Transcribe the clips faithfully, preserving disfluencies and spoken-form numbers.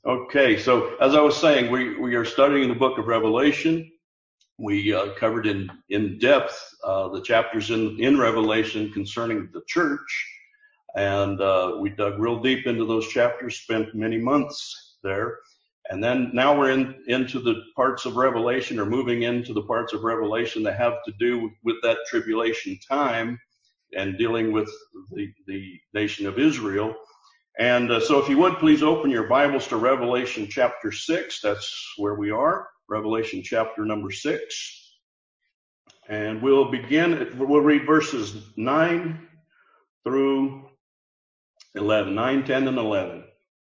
Okay, so as I was saying, we, we are studying the book of Revelation. We uh, covered in, in depth uh, the chapters in, in Revelation concerning the church, and uh, we dug real deep into those chapters, spent many months there. And then now we're in into the parts of Revelation, or moving into the parts of Revelation that have to do with that tribulation time and dealing with the, the nation of Israel. And uh, so if you would, please open your Bibles to Revelation chapter six. That's where we are, Revelation chapter number six. And we'll begin, we'll read verses nine through eleven, nine, ten, and eleven.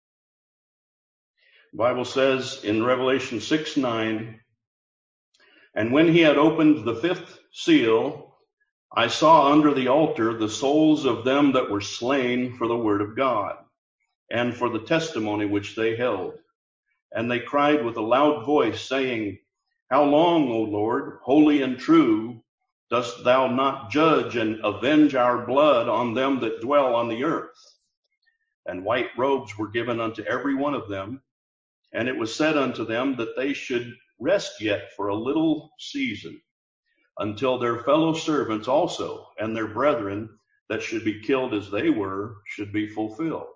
The Bible says in Revelation six, nine, "And when he had opened the fifth seal, I saw under the altar the souls of them that were slain for the word of God, and for the testimony which they held. And they cried with a loud voice, saying, How long, O Lord, holy and true, dost thou not judge and avenge our blood on them that dwell on the earth? And white robes were given unto every one of them, and it was said unto them that they should rest yet for a little season, until their fellow servants also and their brethren that should be killed as they were should be fulfilled."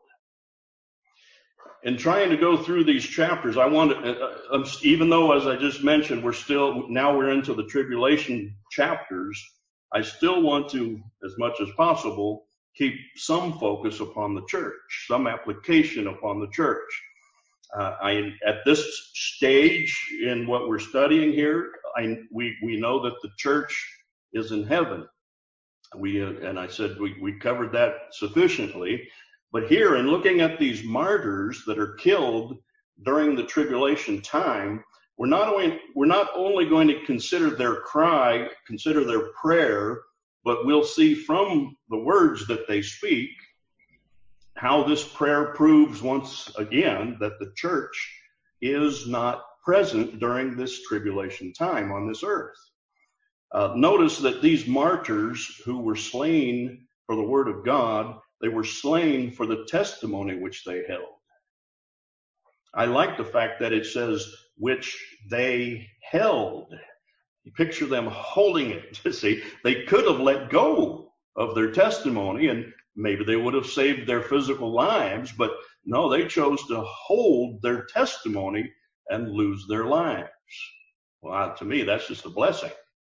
In trying to go through these chapters, I want to, uh, even though, as I just mentioned, we're still, now we're into the tribulation chapters, I still want to, as much as possible, keep some focus upon the church, some application upon the church. Uh, I, at this stage in what we're studying here, I, we, we know that the church is in heaven. We, uh, and I said we, we covered that sufficiently. But here, in looking at these martyrs that are killed during the tribulation time, we're not only, we're not only going to consider their cry, consider their prayer, but we'll see from the words that they speak how this prayer proves once again that the church is not present during this tribulation time on this earth. Uh, notice that these martyrs who were slain for the word of God, they were slain for the testimony which they held. I like the fact that it says, which they held. You picture them holding it. See, they could have let go of their testimony and maybe they would have saved their physical lives, but no, they chose to hold their testimony and lose their lives. Well, to me, that's just a blessing.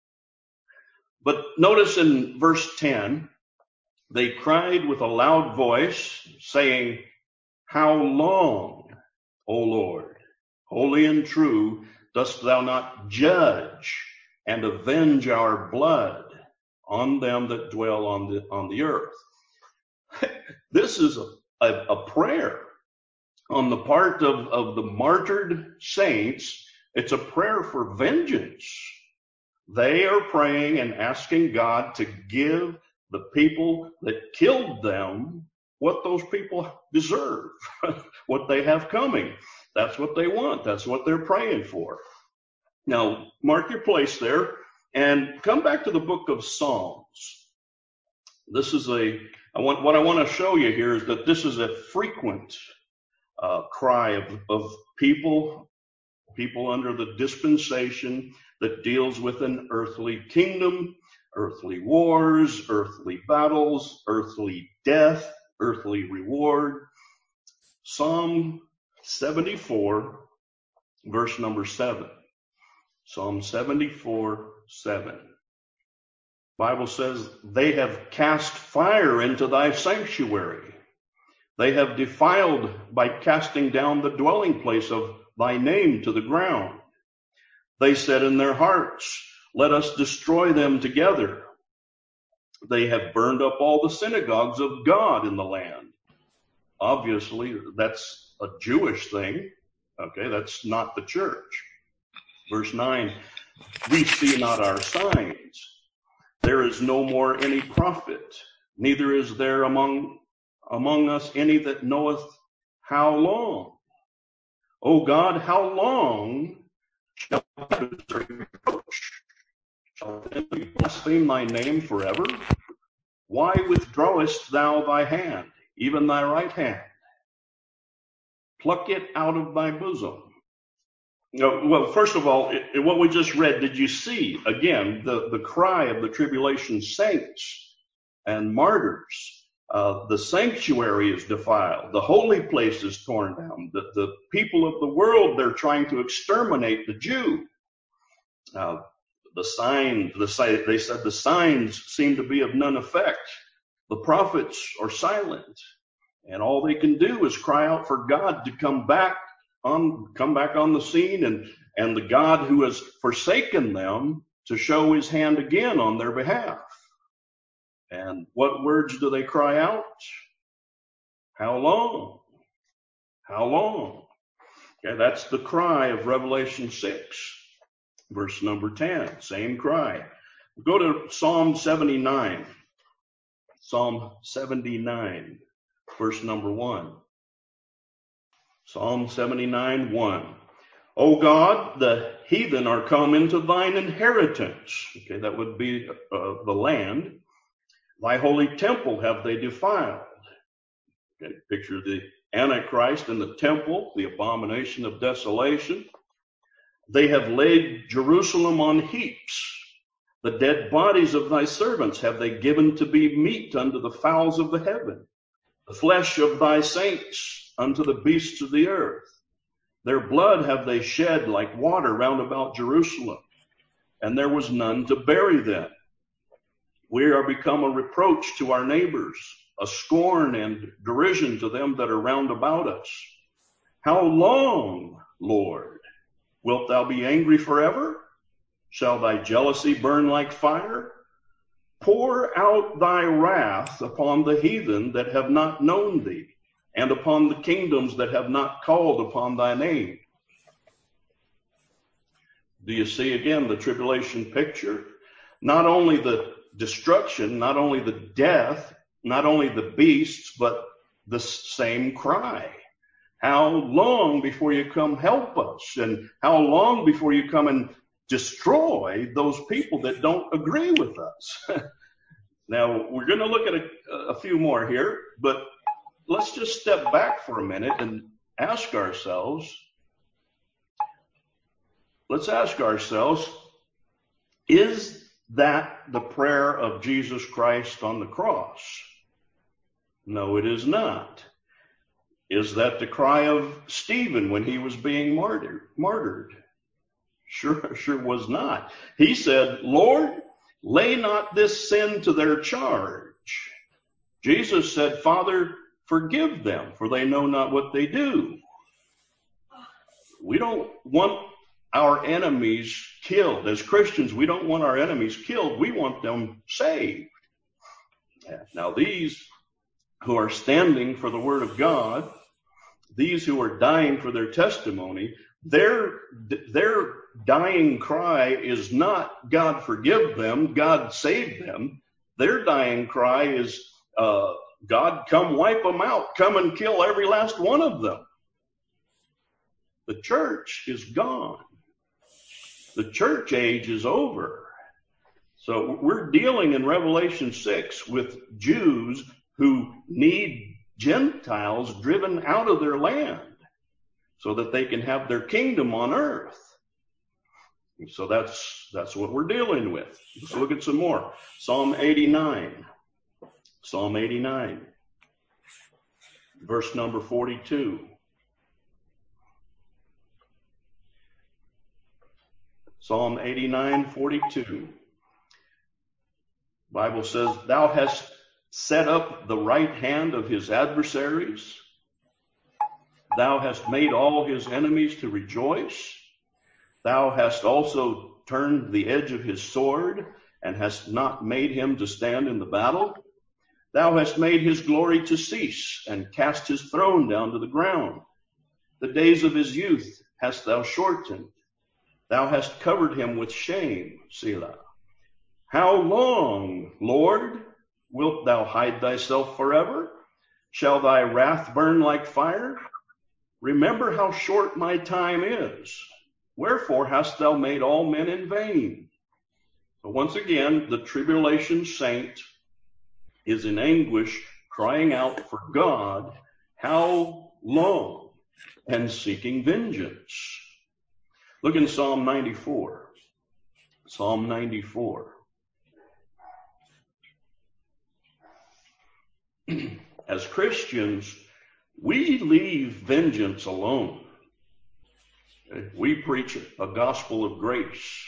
But notice in verse ten, they cried with a loud voice, saying, How long, O Lord, holy and true, dost thou not judge and avenge our blood on them that dwell on the, on the earth? This is a, a, a prayer on the part of, of the martyred saints. It's a prayer for vengeance. They are praying and asking God to give the people that killed them what those people deserve, what they have coming. That's what they want. That's what they're praying for. Now, mark your place there and come back to the book of Psalms. This is a, I want, what I want to show you here is that this is a frequent uh, cry of, of people, people under the dispensation that deals with an earthly kingdom, earthly wars, earthly battles, earthly death, earthly reward. Psalm seventy-four, verse number seven. Psalm seventy-four, seven. Bible says, They have cast fire into thy sanctuary. They have defiled by casting down the dwelling place of thy name to the ground. They said in their hearts, Let us destroy them together. They have burned up all the synagogues of God in the land. Obviously, that's a Jewish thing. Okay, that's not the church. Verse nine, We see not our signs. There is no more any prophet, neither is there among, among us any that knoweth how long. O God, how long shall we reproach? Shall we blaspheme thy name forever? Why withdrawest thou thy hand, even thy right hand? pluck it out of thy bosom. No, well, first of all, it, it, what we just read, did you see, again, the, the cry of the tribulation saints and martyrs? Uh, the sanctuary is defiled. The holy place is torn down. The, the people of the world, they're trying to exterminate the Jew. Uh, the signs, the, they said the signs seem to be of none effect. The prophets are silent. And all they can do is cry out for God to come back on, come back on the scene, and, and the God who has forsaken them to show his hand again on their behalf. And what words do they cry out? How long? How long? Okay, that's the cry of Revelation six, verse number ten. Same cry. Go to Psalm seventy-nine. Psalm seventy-nine, verse number one. Psalm seventy-nine, one. O God, the heathen are come into thine inheritance. Okay, that would be uh, the land. Thy holy temple have they defiled. Okay, picture the Antichrist in the temple, the abomination of desolation. They have laid Jerusalem on heaps. The dead bodies of thy servants have they given to be meat unto the fowls of the heaven. The flesh of thy saints unto the beasts of the earth. Their blood have they shed like water round about Jerusalem, and there was none to bury them. We are become a reproach to our neighbors, a scorn and derision to them that are round about us. How long, Lord, wilt thou be angry forever? Shall thy jealousy burn like fire? Pour out thy wrath upon the heathen that have not known thee, and upon the kingdoms that have not called upon thy name. Do you see again the tribulation picture? Not only the destruction, not only the death, not only the beasts, but the same cry. How long before you come help us? And how long before you come and destroy those people that don't agree with us? Now, we're going to look at a, a few more here, but let's just step back for a minute and ask ourselves, let's ask ourselves, is that the prayer of Jesus Christ on the cross? No, it is not. Is that the cry of Stephen when he was being martyred? Martyred? Sure, sure was not. He said, Lord, lay not this sin to their charge. Jesus said, Father, forgive them, for they know not what they do. We don't want our enemies killed. As Christians, we don't want our enemies killed. We want them saved. Now, these who are standing for the word of God, these who are dying for their testimony, their, their dying cry is not, God forgive them, God save them. Their dying cry is, uh, God, come wipe them out. Come and kill every last one of them. The church is gone. The church age is over. So we're dealing in Revelation six with Jews who need Gentiles driven out of their land so that they can have their kingdom on earth. So that's that's what we're dealing with. Let's look at some more. Psalm eighty-nine. Psalm eighty-nine, verse number forty-two. Psalm eighty-nine, forty-two. Bible says, Thou hast set up the right hand of his adversaries. Thou hast made all his enemies to rejoice. Thou hast also turned the edge of his sword, and hast not made him to stand in the battle. Thou hast made his glory to cease, and cast his throne down to the ground. The days of his youth hast thou shortened. Thou hast covered him with shame, Selah. How long, Lord, wilt thou hide thyself forever? Shall thy wrath burn like fire? Remember how short my time is. Wherefore hast thou made all men in vain? So once again, the tribulation saint is in anguish, crying out for God. How long? and seeking vengeance. Look in Psalm ninety-four. Psalm ninety-four. As Christians, we leave vengeance alone. We preach a gospel of grace.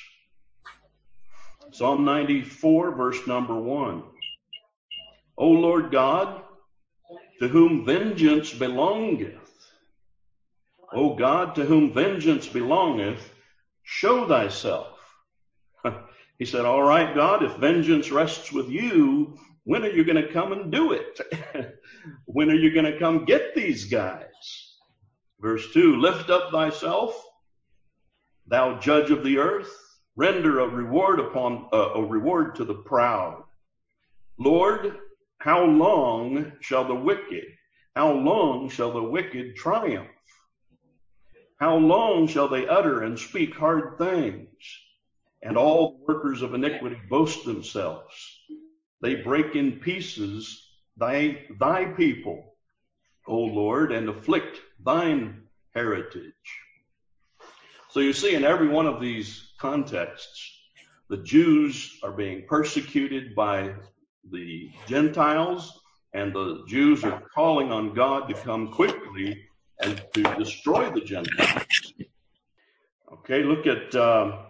Psalm ninety-four, verse number one. O Lord God, to whom vengeance belongeth, O God, to whom vengeance belongeth, show thyself. He said, all right, God, if vengeance rests with you, when are you going to come and do it? When are you going to come get these guys? Verse two, lift up thyself, thou judge of the earth, render a reward upon uh, a reward to the proud. Lord, how long shall the wicked, how long shall the wicked triumph? How long shall they utter and speak hard things? And all workers of iniquity boast themselves. They break in pieces thy, thy people, O Lord, and afflict thine heritage. So you see, in every one of these contexts, the Jews are being persecuted by the Gentiles, and the Jews are calling on God to come quickly and to destroy the Gentiles. Okay, look at, uh,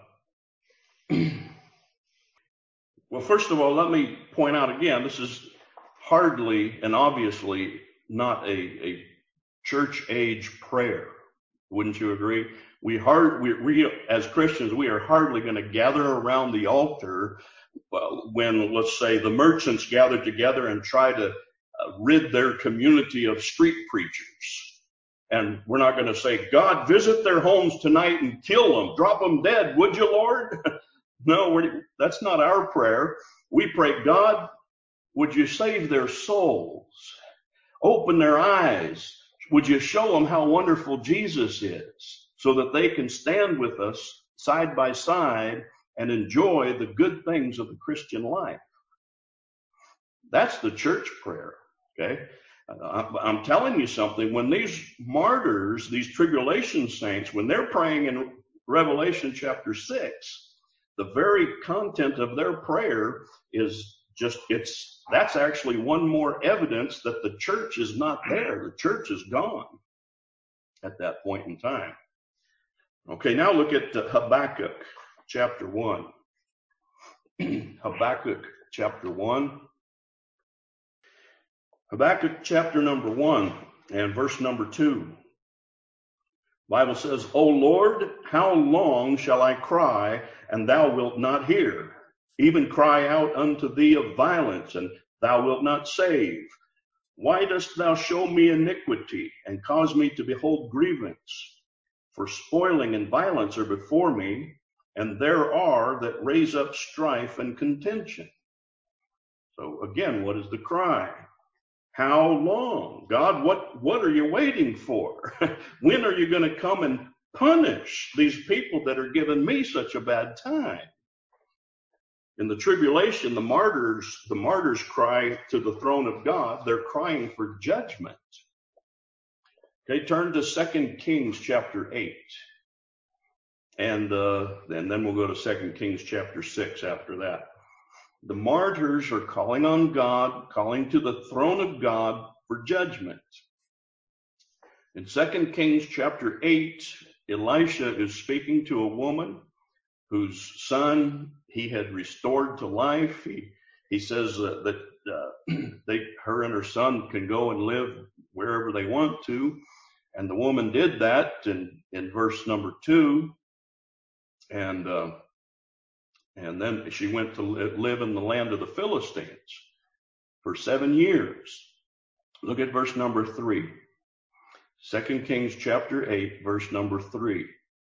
well, first of all, let me point out again, this is hardly and obviously not a, a church age prayer. Wouldn't you agree? We hard, we, we as Christians, we are hardly going to gather around the altar uh, when, let's say, the merchants gather together and try to uh, rid their community of street preachers. And we're not going to say, God, visit their homes tonight and kill them, drop them dead, would you, Lord? No, we're, that's not our prayer. We pray, God, would you save their souls? Open their eyes. Would you show them how wonderful Jesus is so that they can stand with us side by side and enjoy the good things of the Christian life? That's the church prayer, okay? I'm telling you something. When these martyrs, these tribulation saints, when they're praying in Revelation chapter six, the very content of their prayer is just, it's, that's actually one more evidence that the church is not there. The church is gone at that point in time. Okay, now look at Habakkuk chapter one. Habakkuk chapter one. Habakkuk chapter number one and verse number two. Bible says, O Lord, how long shall I cry, and thou wilt not hear? Even cry out unto thee of violence, and thou wilt not save. Why dost thou show me iniquity, and cause me to behold grievance? For spoiling and violence are before me, and there are that raise up strife and contention. So again, what is the cry? How long? God, what, what are you waiting for? When are you going to come and punish these people that are giving me such a bad time? In the tribulation, the martyrs, the martyrs cry to the throne of God. They're crying for judgment. Okay, turn to Second Kings chapter eight. And, uh, and then we'll go to Second Kings chapter six after that. The martyrs are calling on God, calling to the throne of God for judgment. In Second Kings chapter eight, Elisha is speaking to a woman whose son he had restored to life. He he says that, that uh, they, her and her son can go and live wherever they want to. And the woman did that in, in verse number two. And uh, And then she went to live in the land of the Philistines for seven years. Look at verse number three. Second Kings chapter eight, verse number three.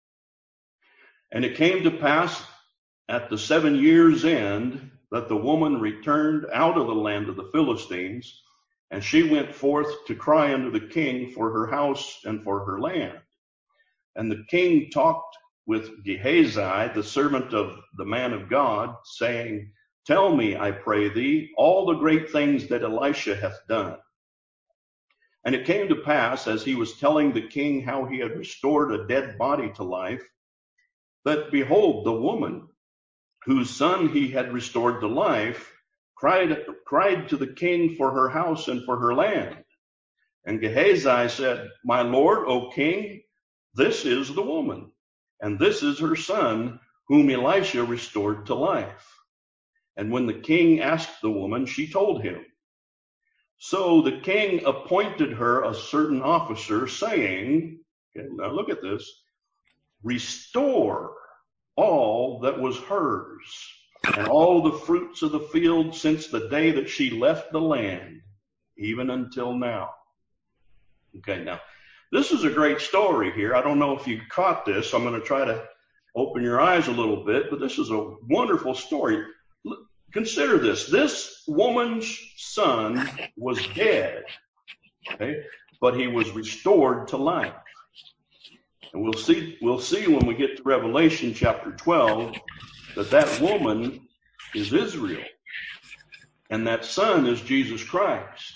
And it came to pass at the seven years' end that the woman returned out of the land of the Philistines, and she went forth to cry unto the king for her house and for her land. And the king talked with Gehazi, the servant of the man of God, saying, Tell me, I pray thee, all the great things that Elisha hath done. And it came to pass, as he was telling the king how he had restored a dead body to life, that behold, the woman whose son he had restored to life cried, cried to the king for her house and for her land. And Gehazi said, My lord, O king, this is the woman, and this is her son, whom Elisha restored to life. And when the king asked the woman, she told him. So the king appointed her a certain officer, saying, okay, now look at this, restore all that was hers, and all the fruits of the field since the day that she left the land, even until now. Okay, now, this is a great story here. I don't know if you caught this. I'm going to try to open your eyes a little bit, but this is a wonderful story. Consider this. This woman's son was dead, okay, but he was restored to life. And we'll see, we'll see when we get to Revelation chapter twelve that that woman is Israel, and that son is Jesus Christ.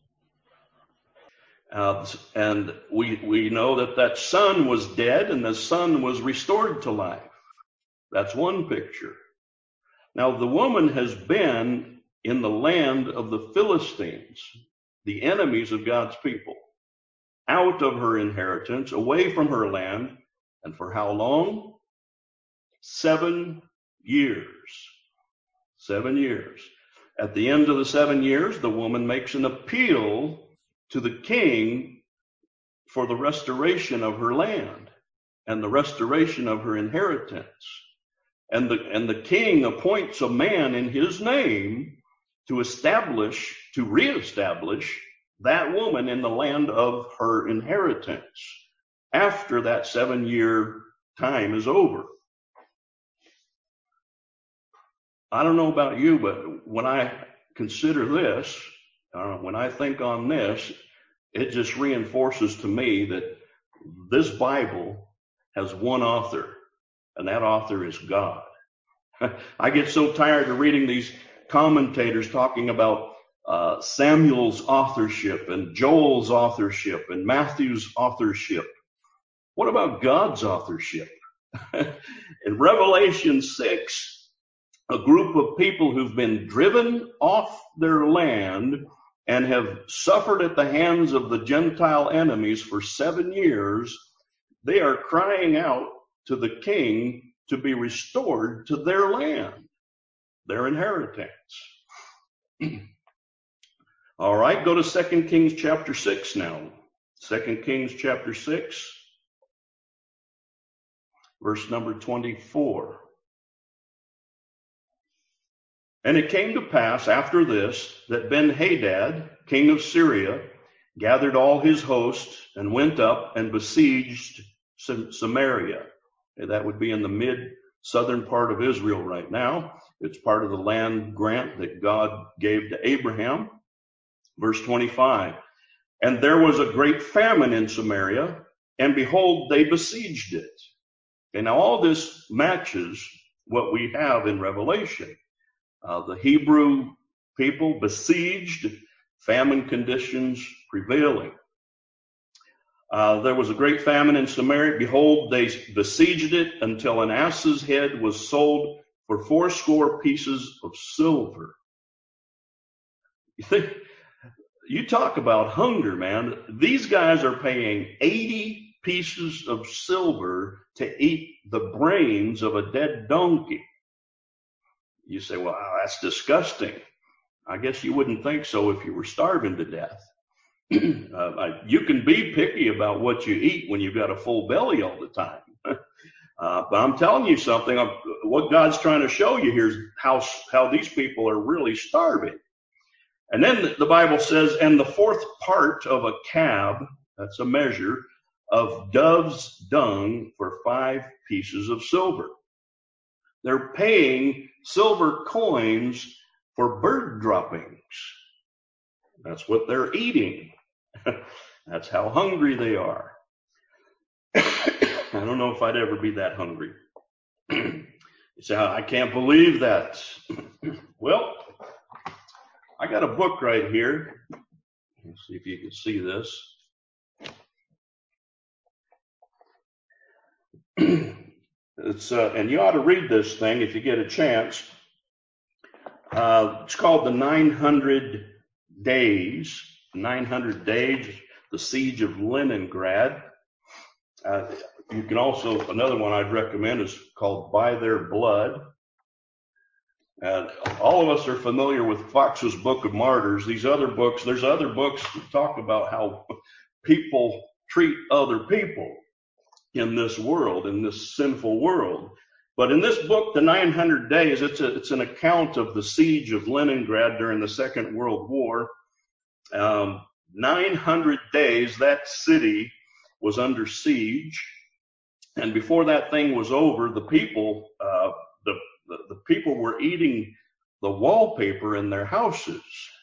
Uh, and we we know that that son was dead, and the son was restored to life. That's one picture. Now, the woman has been in the land of the Philistines, the enemies of God's people, out of her inheritance, away from her land, and for how long? Seven years. Seven years. At the end of the seven years, the woman makes an appeal to the king for the restoration of her land and the restoration of her inheritance. And the, and the king appoints a man in his name to establish, to reestablish that woman in the land of her inheritance after that seven year time is over. I don't know about you, but when I consider this, uh, when I think on this, it just reinforces to me that this Bible has one author, and that author is God. I get so tired of reading these commentators talking about uh, Samuel's authorship and Joel's authorship and Matthew's authorship. What about God's authorship? In Revelation six, a group of people who've been driven off their land and have suffered at the hands of the Gentile enemies for seven years, they are crying out to the king to be restored to their land, their inheritance. All right, go to Second Kings chapter six now. Second Kings chapter six, verse number twenty-four. And it came to pass after this that Ben-Hadad, king of Syria, gathered all his host and went up and besieged Samaria. That would be in the mid-southern part of Israel right now. It's part of the land grant that God gave to Abraham. Verse twenty-five, and there was a great famine in Samaria, and behold, they besieged it. And now all this matches what we have in Revelation. Uh, the Hebrew people besieged, famine conditions prevailing. Uh, there was a great famine in Samaria. Behold, they besieged it until an ass's head was sold for fourscore pieces of silver. You think, you talk about hunger, man. These guys are paying eighty pieces of silver to eat the brains of a dead donkey. You say, well, that's disgusting. I guess you wouldn't think so if you were starving to death. uh, you can be picky about what you eat when you've got a full belly all the time. uh, but I'm telling you something, I'm, what God's trying to show you here is how, how these people are really starving. And then the Bible says, and the fourth part of a cab, that's a measure, of dove's dung for five pieces of silver. They're paying silver coins for bird droppings. That's what they're eating. That's how hungry they are. I don't know if I'd ever be that hungry. You say, I can't believe that. Well, I got a book right here. Let's see if you can see this. It's uh, and you ought to read this thing if you get a chance. Uh, it's called the nine hundred days. nine hundred days, the siege of Leningrad. Uh, you can also, another one I'd recommend is called By Their Blood. And all of us are familiar with Fox's Book of Martyrs. These other books, there's other books that talk about how people treat other people in this world, in this sinful world. But in this book, The nine hundred days, it's, a, it's an account of the siege of Leningrad during the Second World War. Um, nine hundred days, that city was under siege. And before that thing was over, the people, uh, the, the, the people were eating the wallpaper in their houses.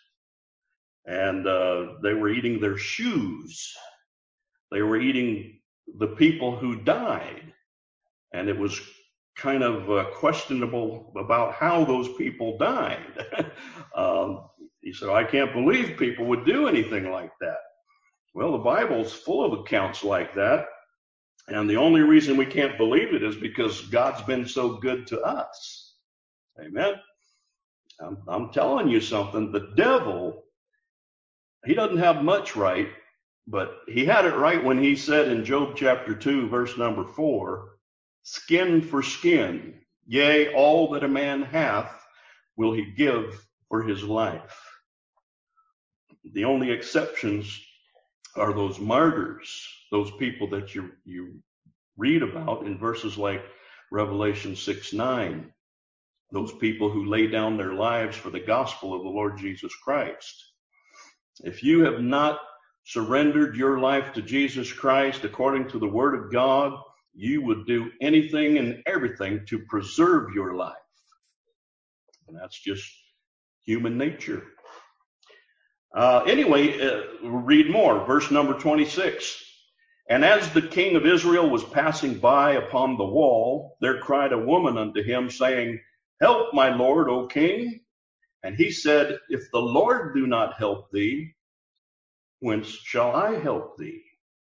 And uh, they were eating their shoes. They were eating the people who died. And it was kind of uh, questionable about how those people died. um, he said, I can't believe people would do anything like that. Well, the Bible's full of accounts like that. And the only reason we can't believe it is because God's been so good to us. Amen. I'm, I'm telling you something. The devil, he doesn't have much right, but he had it right when he said in Job chapter two, verse number four, skin for skin, yea, all that a man hath will he give for his life. The only exceptions are those martyrs, those people that you you read about in verses like Revelation six nine, those people who lay down their lives for the gospel of the Lord Jesus Christ. If you have not surrendered your life to Jesus Christ according to the Word of God, you would do anything and everything to preserve your life. And that's just human nature. Uh, anyway, uh, read more. Verse number twenty-six. And as the king of Israel was passing by upon the wall, there cried a woman unto him, saying, Help, my lord, O king. And he said, If the Lord do not help thee, whence shall I help thee?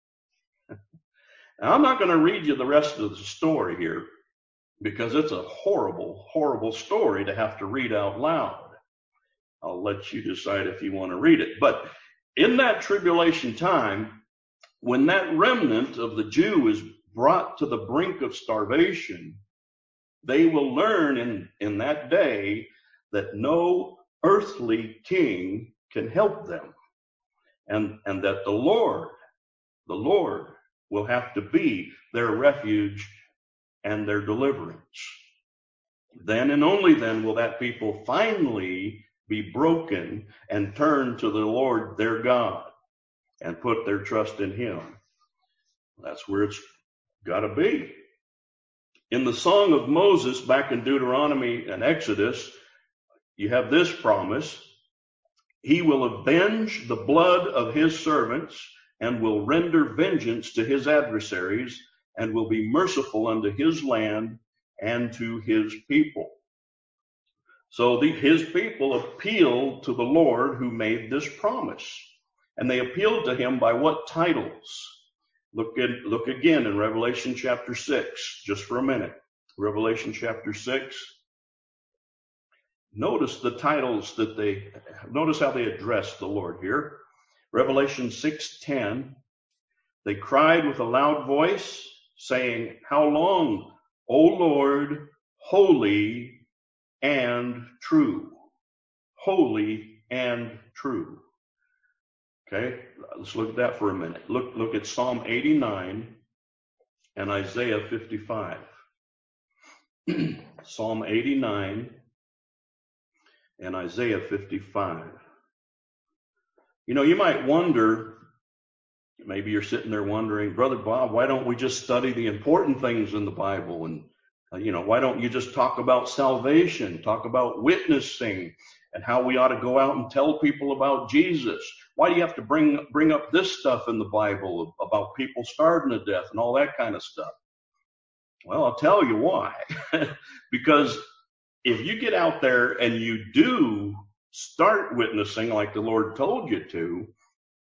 Now, I'm not going to read you the rest of the story here, because it's a horrible, horrible story to have to read out loud. I'll let you decide if you want to read it. But in that tribulation time, when that remnant of the Jew is brought to the brink of starvation, they will learn in, in that day that no earthly king can help them. And, and that the Lord, the Lord will have to be their refuge and their deliverance. Then and only then will that people finally be broken and turn to the Lord their God and put their trust in him. That's where it's got to be. In the Song of Moses, back in Deuteronomy and Exodus, you have this promise. He will avenge the blood of his servants and will render vengeance to his adversaries and will be merciful unto his land and to his people. So the, his people appealed to the Lord who made this promise. And they appealed to him by what titles? Look at, look again in Revelation chapter six, just for a minute. Revelation chapter six. Notice the titles that they, notice how they address the Lord here. Revelation six ten. They cried with a loud voice, saying, How long, O Lord, holy and true? Holy and true. Okay, let's look at that for a minute. Look, look at Psalm eighty-nine and Isaiah fifty-five. Psalm eighty-nine and Isaiah fifty-five. You know, you might wonder, maybe you're sitting there wondering, Brother Bob, why don't we just study the important things in the Bible? And, uh, you know, why don't you just talk about salvation, talk about witnessing, and how we ought to go out and tell people about Jesus? Why do you have to bring bring up this stuff in the Bible about people starving to death and all that kind of stuff? Well, I'll tell you why. Because if you get out there and you do start witnessing like the Lord told you to,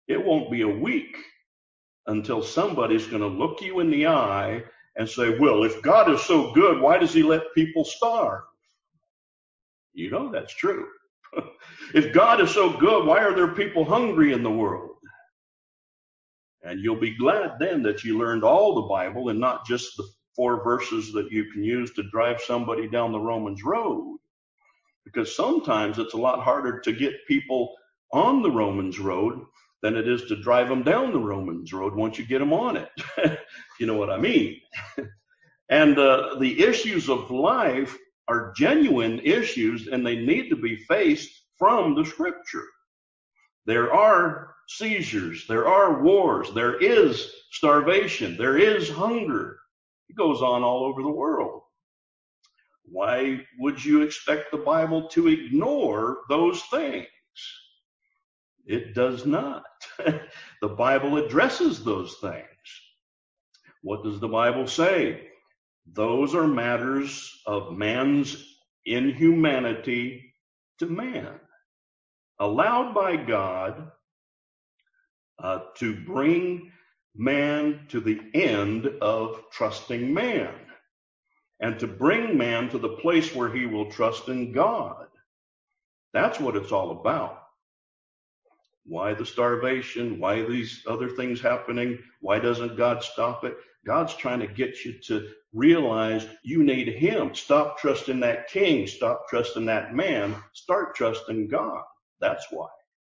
It won't be a week until somebody's going to look you in the eye and say, well, if God is so good, why does he let people starve? You know that's true. If God is so good, why are there people hungry in the world? And you'll be glad then that you learned all the Bible and not just the four verses that you can use to drive somebody down the Romans road. Because sometimes it's a lot harder to get people on the Romans road than it is to drive them down the Romans road once you get them on it. You know what I mean? And uh, the issues of life are genuine issues, and they need to be faced from the Scripture. There are seizures, there are wars, there is starvation, there is hunger. It goes on all over the world. Why would you expect the Bible to ignore those things? It does not. The Bible addresses those things. What does the Bible say? Those are matters of man's inhumanity to man, allowed by God uh, to bring man to the end of trusting man, and to bring man to the place where he will trust in God. That's what it's all about. Why the starvation? Why these other things happening? Why doesn't God stop it? God's trying to get you to realize you need him. Stop trusting that king. Stop trusting that man. Start trusting God. That's why.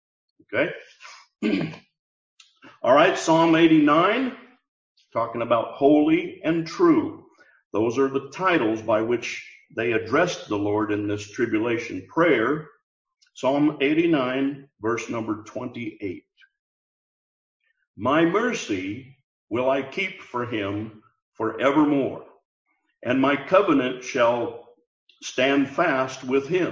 Okay? All right, Psalm eighty-nine, talking about holy and true. Those are the titles by which they addressed the Lord in this tribulation prayer. Psalm eighty-nine, verse number twenty-eight. My mercy will I keep for him forevermore, and my covenant shall stand fast with him.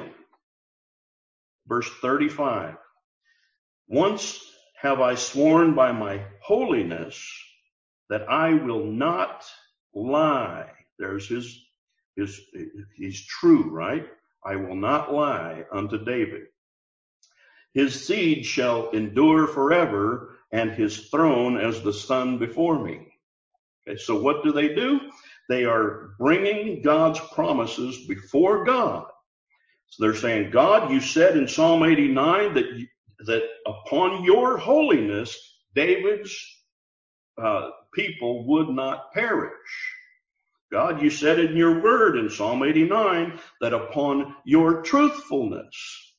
Verse thirty-five. Once have I sworn by my holiness that I will not lie. There's his, his, he's true, right? I will not lie unto David. His seed shall endure forever, and his throne as the sun before me. Okay, so what do they do? They are bringing God's promises before God. So they're saying, God, you said in Psalm eighty-nine that you, that upon your holiness, David's uh, people would not perish. God, you said in your word in Psalm eighty-nine that upon your truthfulness,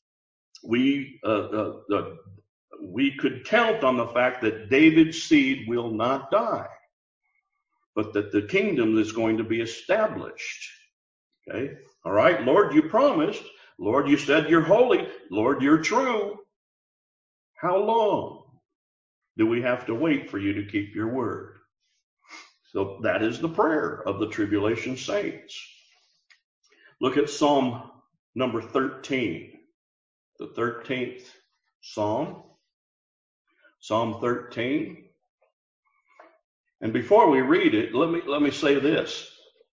we uh, uh, uh, we could count on the fact that David's seed will not die, but that the kingdom is going to be established. Okay? All right, Lord, you promised. Lord, you said you're holy. Lord, you're true. How long do we have to wait for you to keep your word? So that is the prayer of the tribulation saints. Look at Psalm number thirteen, the thirteenth Psalm. Psalm thirteen. And before we read it, let me, let me say this.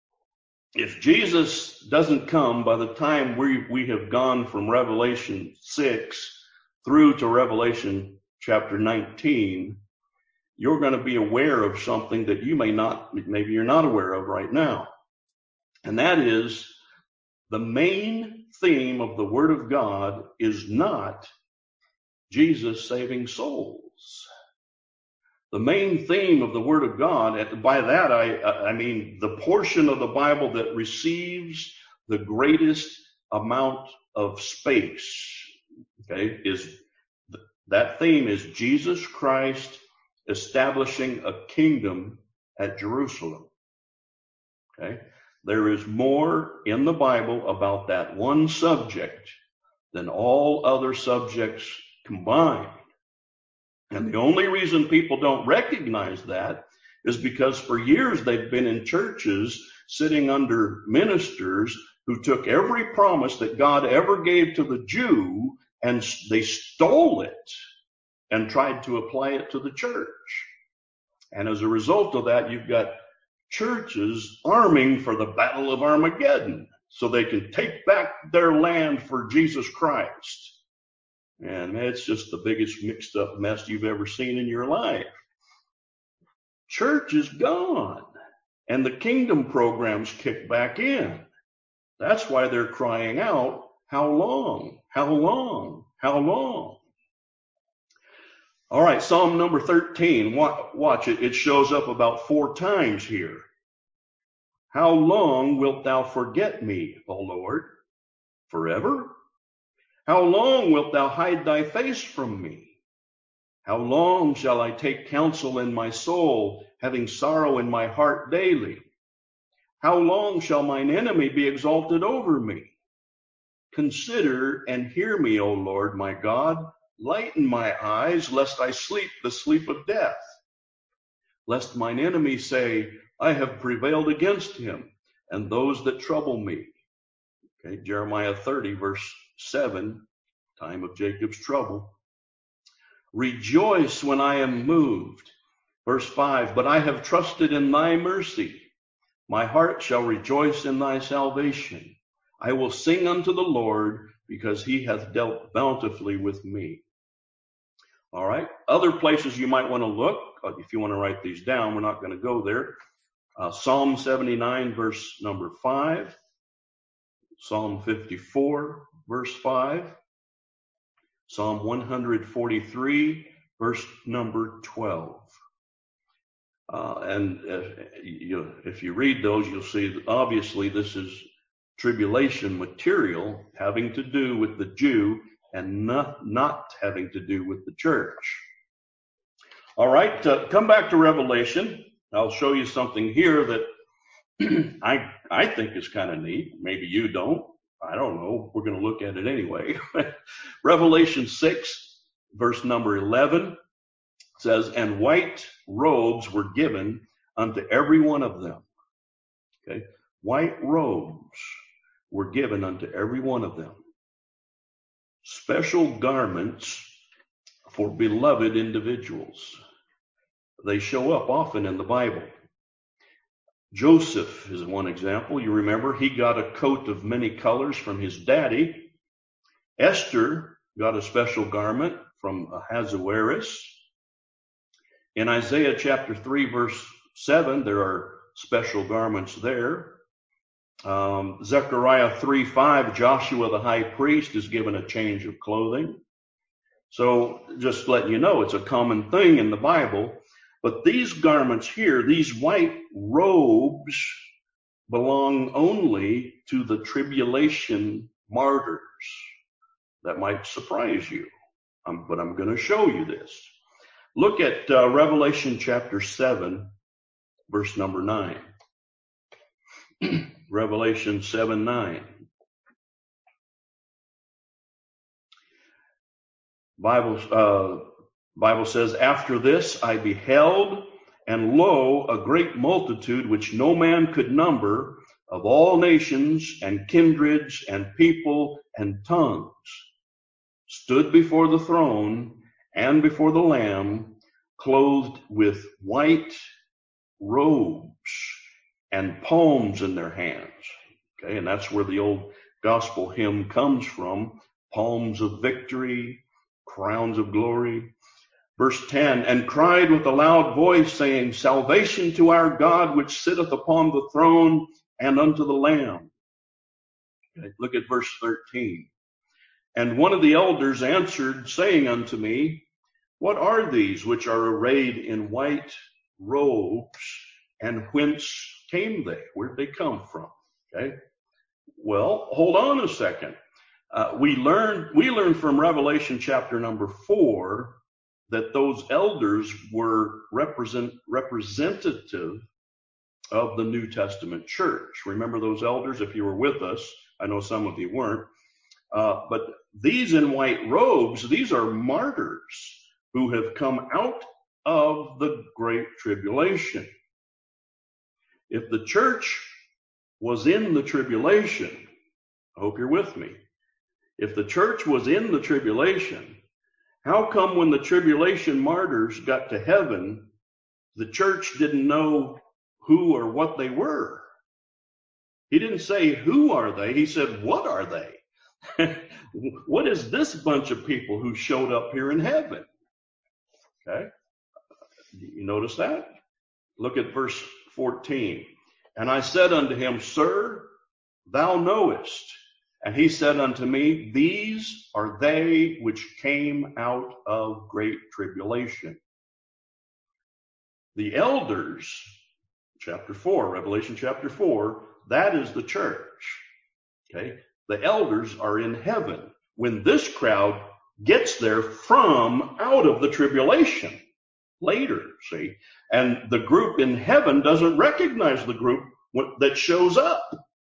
If Jesus doesn't come by the time we, we have gone from Revelation six through to Revelation chapter nineteen, you're going to be aware of something that you may not, maybe you're not aware of right now. And that is the main theme of the Word of God is not Jesus saving souls. The main theme of the Word of God, by that I, I mean the portion of the Bible that receives the greatest amount of space, okay, is that theme is Jesus Christ establishing a kingdom at Jerusalem. Okay, there is more in the Bible about that one subject than all other subjects combined. And the only reason people don't recognize that is because for years they've been in churches sitting under ministers who took every promise that God ever gave to the Jew and they stole it and tried to apply it to the church. And as a result of that, you've got churches arming for the Battle of Armageddon so they can take back their land for Jesus Christ. And it's just the biggest mixed up mess you've ever seen in your life. Church is gone, and the kingdom programs kick back in. That's why they're crying out, how long, how long, how long? All right, Psalm number thirteen, watch it. It shows up about four times here. How long wilt thou forget me, O Lord? Forever? How long wilt thou hide thy face from me? How long shall I take counsel in my soul, having sorrow in my heart daily? How long shall mine enemy be exalted over me? Consider and hear me, O Lord, my God. Lighten my eyes, lest I sleep the sleep of death. Lest mine enemy say, I have prevailed against him, and those that trouble me. Okay, Jeremiah thirty, verse seven, time of Jacob's trouble. Rejoice when I am moved. Verse five, but I have trusted in thy mercy. My heart shall rejoice in thy salvation. I will sing unto the Lord, because he hath dealt bountifully with me. All right, other places you might want to look, if you want to write these down, we're not going to go there. Uh, Psalm seventy-nine, verse number five. Psalm fifty-four, verse five. Psalm one forty-three, verse number twelve. Uh, and uh, you, if you read those, you'll see that obviously this is tribulation material having to do with the Jew and not, not having to do with the church. All right, uh, come back to Revelation. I'll show you something here that I I think is kind of neat. Maybe you don't. I don't know. We're going to look at it anyway. Revelation six, verse number eleven says, and white robes were given unto every one of them. Okay, white robes were given unto every one of them. Special garments for beloved individuals. They show up often in the Bible. Joseph is one example. You remember, he got a coat of many colors from his daddy. Esther got a special garment from Ahasuerus. In Isaiah chapter three, verse seven, there are special garments there. Um, Zechariah three five, Joshua the high priest is given a change of clothing. So just letting you know, it's a common thing in the Bible. But these garments here, these white robes, belong only to the tribulation martyrs. That might surprise you, um, but I'm going to show you this. Look at uh, Revelation chapter seven, verse number nine. Revelation seven nine. Bible, uh, Bible says, after this I beheld, and lo, a great multitude which no man could number, of all nations and kindreds and people and tongues, stood before the throne and before the Lamb, clothed with white robes and palms in their hands. Okay, and that's where the old gospel hymn comes from. Palms of victory, crowns of glory. Verse ten, and cried with a loud voice, saying, salvation to our God, which sitteth upon the throne, and unto the Lamb. Okay, look at verse thirteen. And one of the elders answered, saying unto me, what are these which are arrayed in white robes, and whence came they? Where did they come from? Okay. Well, hold on a second. Uh, we learned we learned from Revelation chapter number four that those elders were represent representative of the New Testament church. Remember those elders? If you were with us, I know some of you weren't. Uh, but these in white robes, these are martyrs who have come out of the Great Tribulation. If the church was in the tribulation, I hope you're with me. If the church was in the tribulation, how come when the tribulation martyrs got to heaven, the church didn't know who or what they were? He didn't say, who are they? He said, what are they? What is this bunch of people who showed up here in heaven? Okay. You notice that? Look at verse fourteen. And I said unto him, Sir, thou knowest. And he said unto me, These are they which came out of great tribulation. The elders, chapter four, Revelation chapter four, that is the church. Okay. The elders are in heaven when this crowd gets there from out of the tribulation later, see? And the group in heaven doesn't recognize the group that shows up.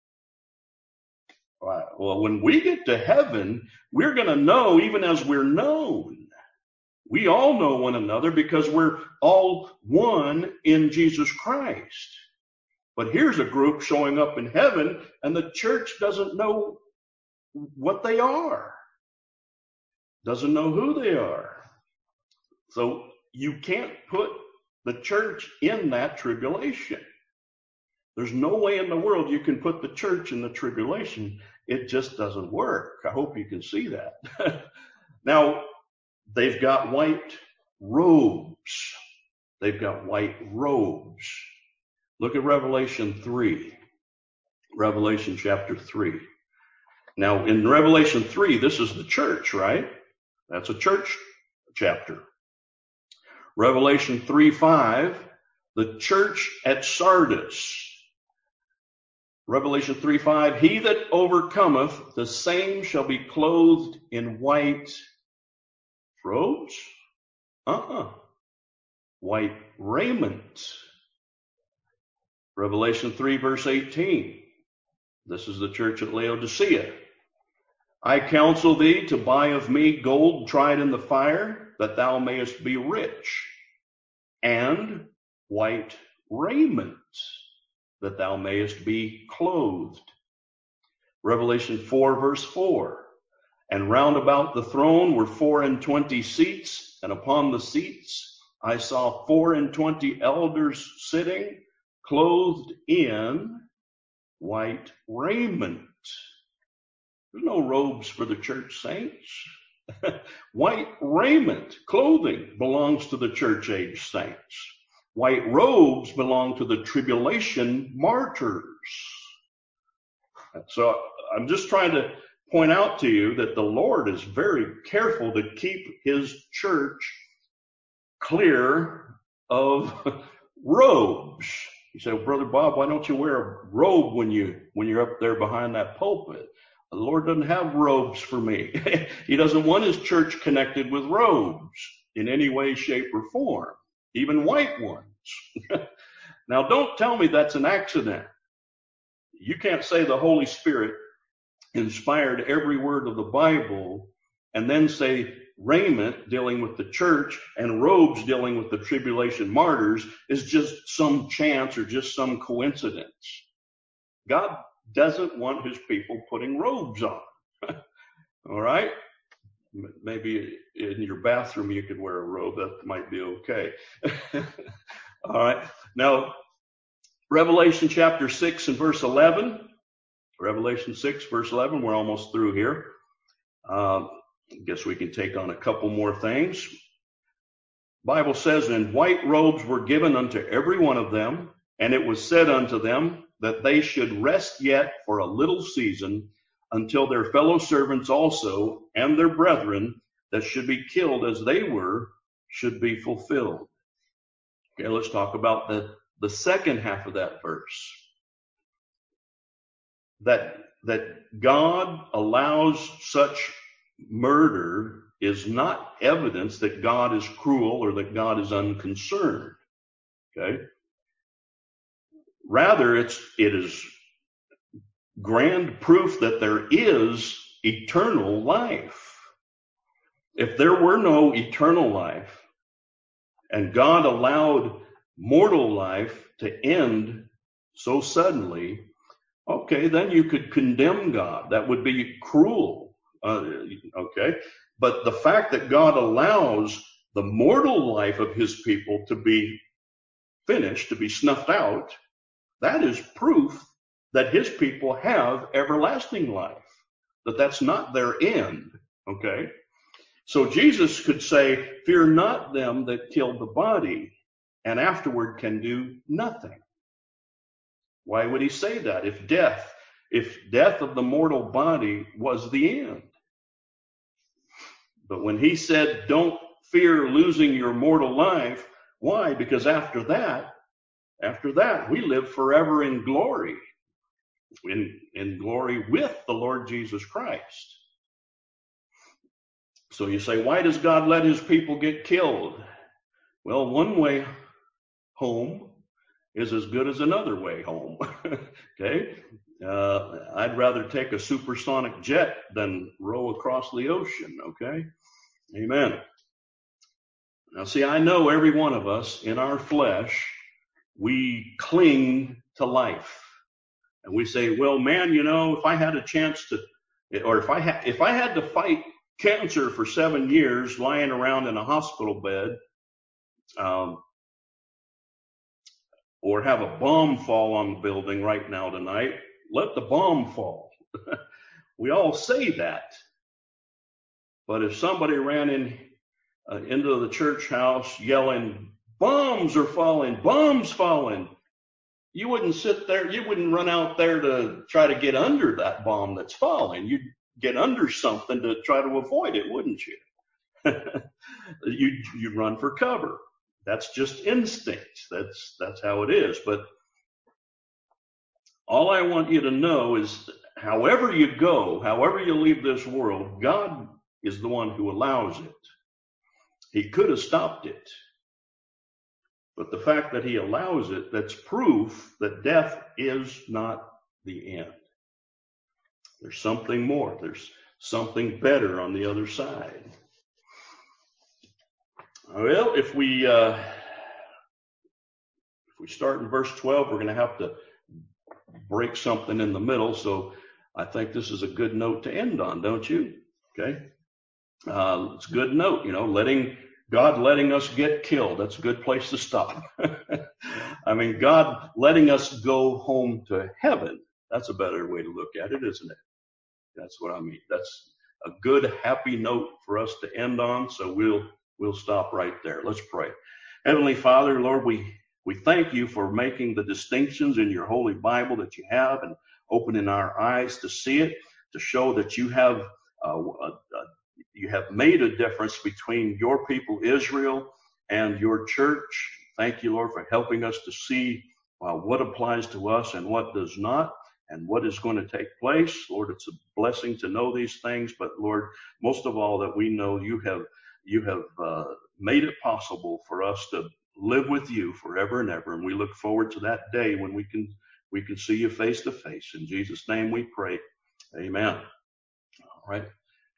Well, when we get to heaven, we're going to know even as we're known. We all know one another because we're all one in Jesus Christ. But here's a group showing up in heaven, and the church doesn't know what they are, doesn't know who they are. So you can't put the church in that tribulation. There's no way in the world you can put the church in the tribulation. It just doesn't work. I hope you can see that. Now, they've got white robes. They've got white robes. Look at Revelation three. Revelation chapter three. Now, in Revelation three, this is the church, right? That's a church chapter. Revelation three five, the church at Sardis. Revelation three five, he that overcometh, the same shall be clothed in white robes? Uh-uh. White raiment. Revelation three verse eighteen. This is the church at Laodicea. I counsel thee to buy of me gold tried in the fire, that thou mayest be rich, and white raiment, that thou mayest be clothed. Revelation four verse four. And round about the throne were four and twenty seats, and upon the seats I saw four and twenty elders sitting, clothed in white raiment. There's no robes for the church saints. White raiment, clothing, belongs to the church age saints. White robes belong to the tribulation martyrs. So I'm just trying to point out to you that the Lord is very careful to keep his church clear of robes. You say, well, Brother Bob, why don't you wear a robe when you when you're up there behind that pulpit? The Lord doesn't have robes for me. He doesn't want his church connected with robes in any way, shape, or form, even white ones. Now, don't tell me that's an accident. You can't say the Holy Spirit inspired every word of the Bible and then say raiment dealing with the church and robes dealing with the tribulation martyrs is just some chance or just some coincidence. God doesn't want his people putting robes on. All right? Maybe in your bathroom you could wear a robe. That might be okay. All right. Now, Revelation chapter six and verse eleven. Revelation six, verse eleven. We're almost through here. Uh, I guess we can take on a couple more things. Bible says, and white robes were given unto every one of them, and it was said unto them that they should rest yet for a little season, until their fellow servants also and their brethren that should be killed as they were should be fulfilled. Okay, let's talk about the, the second half of that verse. That, that God allows such murder is not evidence that God is cruel or that God is unconcerned. Okay? Rather, it's, it is grand proof that there is eternal life. If there were no eternal life and God allowed mortal life to end so suddenly, okay, then you could condemn God. That would be cruel. Uh, okay. But the fact that God allows the mortal life of his people to be finished, to be snuffed out, that is proof that his people have everlasting life. that that's not their end. Okay? So Jesus could say, fear not them that kill the body, and afterward can do nothing. Why would he say that if death, if death of the mortal body was the end? But when he said, don't fear losing your mortal life, why? Because after that, after that, we live forever in glory, in, in glory with the Lord Jesus Christ. So you say, why does God let his people get killed? Well, one way home is as good as another way home. Okay? Uh, I'd rather take a supersonic jet than row across the ocean. Okay? Amen. Now, see, I know every one of us in our flesh, we cling to life. And we say, well, man, you know, if I had a chance to, or if I had, if I had to fight cancer for seven years lying around in a hospital bed, um, or have a bomb fall on the building right now tonight, let the bomb fall. We all say that. But if somebody ran in uh, into the church house yelling, bombs are falling, bombs falling, you wouldn't sit there, you wouldn't run out there to try to get under that bomb that's falling. You'd get under something to try to avoid it, wouldn't you? you'd, you'd run for cover. That's just instinct. That's, that's how it is. But all I want you to know is however you go, however you leave this world, God is the one who allows it. He could have stopped it. But the fact that he allows it, that's proof that death is not the end. There's something more. There's something better on the other side. Well, if we uh, if we start in verse twelve, we're going to have to break something in the middle. So I think this is a good note to end on, don't you? Okay, uh, it's a good note. You know, letting God letting us get killed. That's a good place to stop. I mean, God letting us go home to heaven. That's a better way to look at it, isn't it? That's what I mean. That's a good, happy note for us to end on. So we'll we'll stop right there. Let's pray. Heavenly Father, Lord, we we thank you for making the distinctions in your holy Bible that you have and opening our eyes to see it, to show that you have uh, a, a, you have made a difference between your people Israel and your church. Thank you, Lord, for helping us to see uh, what applies to us and what does not, and what is going to take place. Lord, it's a blessing to know these things, but Lord, most of all, that we know you have you have uh, made it possible for us to live with you forever and ever, and we look forward to that day when we can we can see you face to face. In Jesus' name we pray. Amen. All right.